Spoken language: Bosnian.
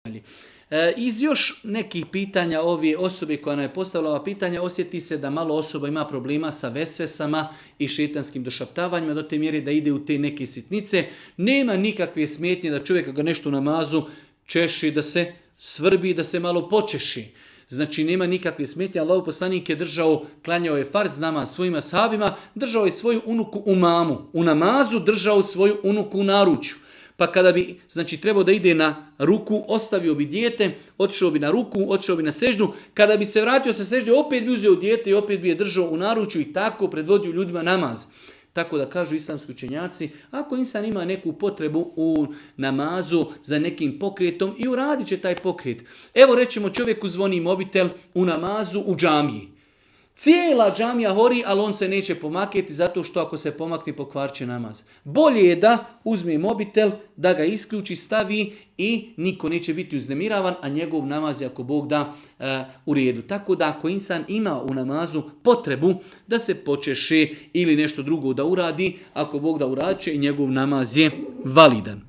Iz još nekih pitanja ove osobe koja nam je postavila ova pitanja, osjeti se da malo osoba ima problema sa vesvesama i šejtanskim došaptavanjima do te mjere da ide u te neke sitnice. Nema nikakve smetnje da čovjek ga nešto u namazu češi, da se svrbi, da se malo počeši. Znači nema nikakve smetnje. Allahov poslanik je klanjao je farz namaz svojim ashabima, držao je svoju unuku u mamu. U namazu držao svoju unuku u naručju. Pa kada bi, znači, trebao da ide na ruku, ostavio bi dijete, otišao bi na ruku, otišao bi na seždu. Kada bi se vratio sa sežde, opet bi uzeo dijete i opet bi je držao u naručju i tako predvodio ljudima namaz. Tako da kažu islamski učenjaci, ako insan ima neku potrebu u namazu za nekim pokretom, i uradit će taj pokret. Evo rećemo, čovjeku zvoni mobitel u namazu u džamiji. Cijela džamija hori, ali on se neće pomaketi zato što ako se pomakne pokvarće namaz. Bolje je da uzme mobitel, da ga isključi, stavi i niko neće biti uznemiravan, a njegov namaz je ako Bog da u redu. Tako da ako insan ima u namazu potrebu da se počeše ili nešto drugo da uradi, ako Bog da uradit će i njegov namaz je validan.